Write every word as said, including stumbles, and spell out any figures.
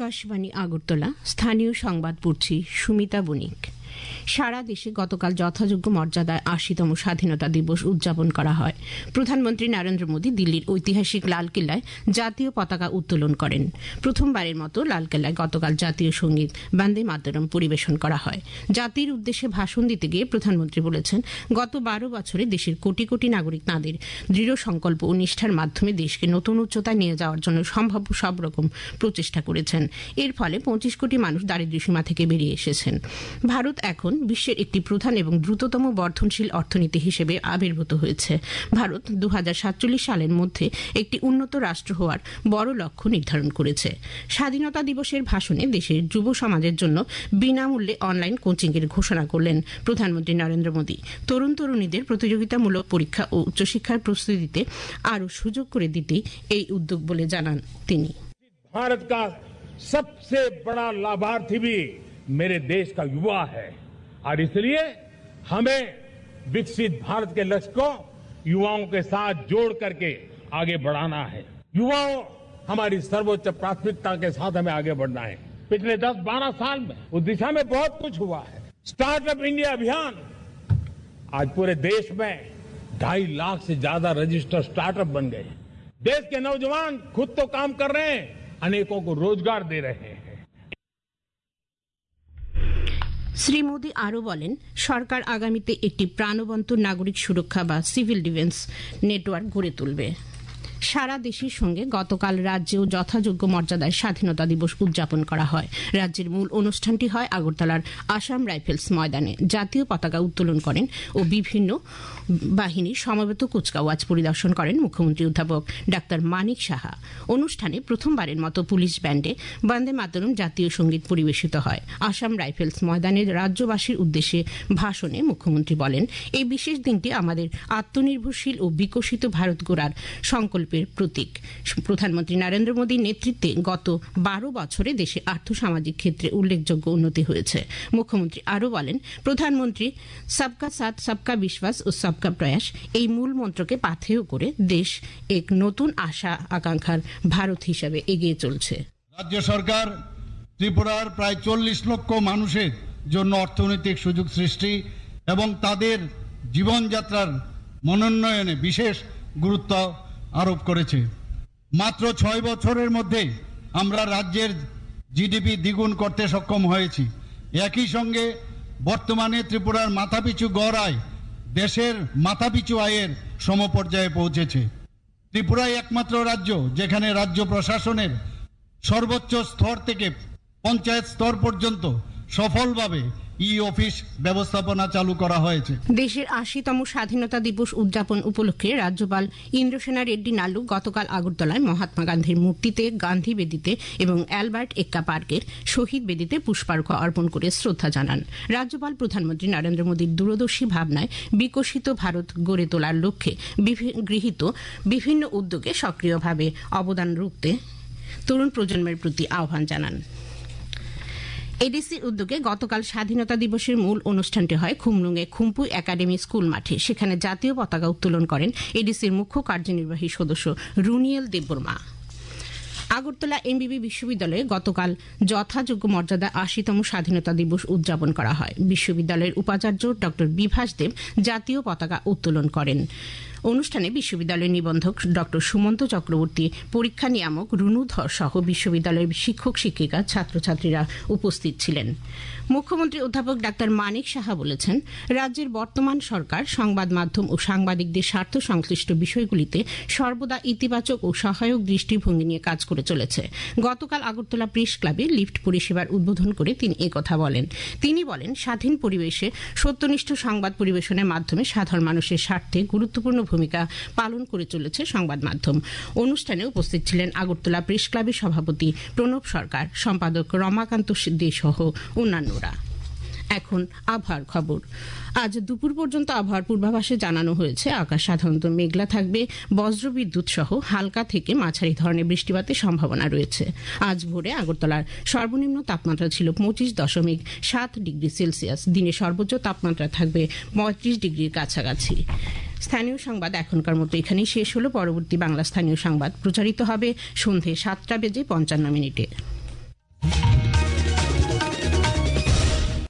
আকাশবাণী আগরতলা, স্থানীয় সংবাদ পড়ছি সুমিতা বণিক। সারা দেশে গতকাল যথাযোগ্য মর্যাদায় আশিতম স্বাধীনতা দিবস উদযাপন করা হয়। প্রধানমন্ত্রী নরেন্দ্র মোদী দিল্লির ঐতিহাসিক লালকেল্লায় জাতীয় পতাকা উত্তোলন করেন। প্রথমবারের মতো লালকেল্লায় গতকাল জাতীয় সঙ্গীত বন্দে মাতরম পরিবেশন করা হয়। জাতির উদ্দেশ্যে ভাষণ দিতে গিয়ে প্রধানমন্ত্রী বলেছেন, গত বারো বছরে দেশের কোটি কোটি নাগরিক তাঁদের দৃঢ় সংকল্প ও নিষ্ঠার মাধ্যমে দেশকে নতুন উচ্চতায় নিয়ে যাওয়ার জন্য সম্ভাব্য সব রকম প্রচেষ্টা করেছেন। এর ফলে পঁচিশ কোটি মানুষ দারিদ্র্যসীমা থেকে বেরিয়ে এসেছেন। ভারত এখন বিশ্বের একটি প্রধান এবং দ্রুততম বর্ধনশীল অর্থনীতি হিসেবে আবির্ভূত হয়েছে। ভারত দু হাজার সাতচল্লিশ সালের মধ্যে একটি উন্নত রাষ্ট্র হওয়ার বড় লক্ষ্য নির্ধারণ করেছে। স্বাধীনতা দিবসের ভাষণে দেশের যুব সমাজের জন্য বিনামূল্যে অনলাইন কোচিং এর ঘোষণা করলেন প্রধানমন্ত্রী নরেন্দ্র মোদী। তরুণ তরুণীদের প্রতিযোগিতামূলক পরীক্ষা ও উচ্চশিক্ষার প্রস্তুতিতে আরও সুযোগ করে দিতেই এই উদ্যোগ বলে জানান তিনি। भारत का सबसे बड़ा लाभार्थी भी मेरे देश का युवा है और इसलिए हमें विकसित भारत के लक्ष्य को युवाओं के साथ जोड़ करके आगे बढ़ाना है। युवाओं हमारी सर्वोच्च प्राथमिकता के साथ हमें आगे बढ़ना है। पिछले दस बारह साल में उस दिशा में बहुत कुछ हुआ है। स्टार्टअप इंडिया अभियान, आज पूरे देश में ढाई लाख से ज्यादा रजिस्टर्ड स्टार्टअप बन गए। देश के नौजवान खुद तो काम कर रहे हैं, अनेकों को रोजगार दे रहे हैं। শ্রী মোদী আরও বলেন, সরকার আগামীতে একটি প্রাণবন্ত নাগরিক সুরক্ষা বা সিভিল ডিফেন্স নেটওয়ার্ক গড়ে তুলবে। সারা দেশের সঙ্গে গতকাল রাজ্যেও যথাযোগ্য মর্যাদায় স্বাধীনতা দিবস উদযাপন করা হয়। রাজ্যের মূল অনুষ্ঠানটি হয় আগরতলার আসাম রাইফেলস ময়দানে। জাতীয় পতাকা উত্তোলন করেন ও বিভিন্ন বাহিনীর সমবেত কুচকাওয়াজ পরিদর্শন করেন মুখ্যমন্ত্রী অধ্যাপক ডাক্তার মানিক সাহা। অনুষ্ঠানে প্রথমবারের মতো পুলিশ ব্যান্ডে বন্দে মাতরম জাতীয় সঙ্গীত পরিবেশিত হয়। আসাম রাইফেলস ময়দানের রাজ্যবাসীর উদ্দেশ্যে ভাষণে মুখ্যমন্ত্রী বলেন, এই বিশেষ দিনটি আমাদের আত্মনির্ভরশীল ও বিকশিত ভারত গড়ার সংকল্প প্রতীক। প্রধানমন্ত্রী নরেন্দ্র মোদীর নেতৃত্বে গত বারো বছরে দেশে আর্থসামাজিক ক্ষেত্রে উল্লেখযোগ্য উন্নতি হয়েছে। মুখ্যমন্ত্রী আরও বলেন, প্রধানমন্ত্রী সবকা সাথ সবকা বিশ্বাস ও সবকা প্রয়াস এই মূল মন্ত্রকে পাথেয় করে দেশ এক নতুন আশা আকাঙ্ক্ষার ভারত হিসাবে এগিয়ে চলছে। রাজ্য সরকার ত্রিপুরার প্রায় চল্লিশ লক্ষ মানুষের জন্য অর্থনৈতিক সুযোগ সৃষ্টি এবং তাদের জীবনযাত্রার মনোন্নয়নে বিশেষ গুরুত্ব আরোপ করেছে। মাত্র ছয় বছরের মধ্যে আমরা রাজ্যের জিডিপি দ্বিগুণ করতে সক্ষম হয়েছি। একই সঙ্গে বর্তমানে ত্রিপুরার মাথাপিছু গড় আয় দেশের মাথাপিছু আয়ের সমপর্যায়ে পৌঁছেছে। ত্রিপুরাই একমাত্র রাজ্য যেখানে রাজ্য প্রশাসনের সর্বোচ্চ স্তর থেকে পঞ্চায়েত স্তর পর্যন্ত সফলভাবে ই অফিস ব্যবস্থাপনা চালু করা হয়েছে। দেশের আশিতম স্বাধীনতা দিবস উদযাপন উপলক্ষে রাজ্যপাল ইন্দ্রসেনা রেড্ডি নালু গতকাল আগরতলায় মহাত্মা গান্ধীর মূর্তিতে, গান্ধী বেদিতে এবং অ্যালবার্ট এক্কা পার্কের শহীদ বেদিতে পুষ্পার্ঘ্য অর্পণ করে শ্রদ্ধা জানান। রাজ্যপাল প্রধানমন্ত্রী নরেন্দ্র মোদীর দূরদর্শী ভাবনায় বিকশিত ভারত গড়ে তোলার লক্ষ্যে গৃহীত বিভিন্ন উদ্যোগে সক্রিয়ভাবে অবদান রাখতে তরুণ প্রজন্মের প্রতি আহ্বান জানান। এডিসির উদ্যোগে গতকাল স্বাধীনতা দিবসের মূল অনুষ্ঠানটি হয় খুমলুঙে খুম্পু একাডেমি স্কুল মাঠে। সেখানে জাতীয় পতাকা উত্তোলন করেন এডিসির মুখ্য কার্যনির্বাহী সদস্য রুনিয়েল দেববর্মা। আগরতলা এমবিবি বিশ্ববিদ্যালয়ে গতকাল যথাযোগ্য মর্যাদা আশিতম স্বাধীনতা দিবস উদযাপন করা হয়। বিশ্ববিদ্যালয়ের উপাচার্য ড বিভাস দেব জাতীয় পতাকা উত্তোলন করেন। অনুষ্ঠানে বিশ্ববিদ্যালয়ের নিবন্ধক ড সুমন্ত চক্রবর্তী, পরীক্ষা নিয়ামক রুনু ধর সহ বিশ্ববিদ্যালয়ের শিক্ষক শিক্ষিকা, ছাত্রছাত্রীরা উপস্থিত ছিলেন। মুখ্যমন্ত্রী অধ্যাপক ডাক্তার মানিক সাহা বলেছেন, রাজ্যের বর্তমান সরকার সংবাদ মাধ্যম ও সাংবাদিকদের স্বার্থ সংশ্লিষ্ট বিষয়গুলিতে সর্বদা ইতিবাচক ও সহায়ক দৃষ্টিভঙ্গি নিয়ে কাজ করে চলেছে। গতকাল আগরতলা প্রেস ক্লাবে লিফট পরিষেবার উদ্বোধন করে তিনি একথা বলেন। তিনি বলেন, স্বাধীন পরিবেশে সত্যনিষ্ঠ সংবাদ পরিবেশনের মাধ্যমে সাধারণ মানুষের স্বার্থে গুরুত্বপূর্ণ ভূমিকা পালন করে চলেছে সংবাদ মাধ্যম। অনুষ্ঠানে উপস্থিত ছিলেন আগরতলা প্রেস ক্লাবের সভাপতি প্রণব সরকার, সম্পাদক রমাকান্ত দে সহ অন্যান্যরা। এখন আবহাওয়ার খবর। আজ দুপুর পর্যন্ত আবহাওয়ার পূর্বাভাসে জানানো হয়েছে, আকাশ সাধারণত মেঘলা থাকবে, বজ্রবিদ্যুৎ সহ হালকা থেকে মাঝারি ধরনের বৃষ্টিপাতের সম্ভাবনা রয়েছে। আজ ভোরে আগরতলার সর্বনিম্ন তাপমাত্রা ছিল পঁচিশ দশমিক সাত ডিগ্রি সেলসিয়াস। দিনে সর্বোচ্চ তাপমাত্রা থাকবে পঁয়ত্রিশ ডিগ্রির কাছাকাছি। স্থানীয় সংবাদ এখনকার মতো এখানেই শেষ হলো। পরবর্তী বাংলা স্থানীয় সংবাদ প্রচারিত হবে সন্ধে সাতটা বেজে পঞ্চান্ন মিনিটে।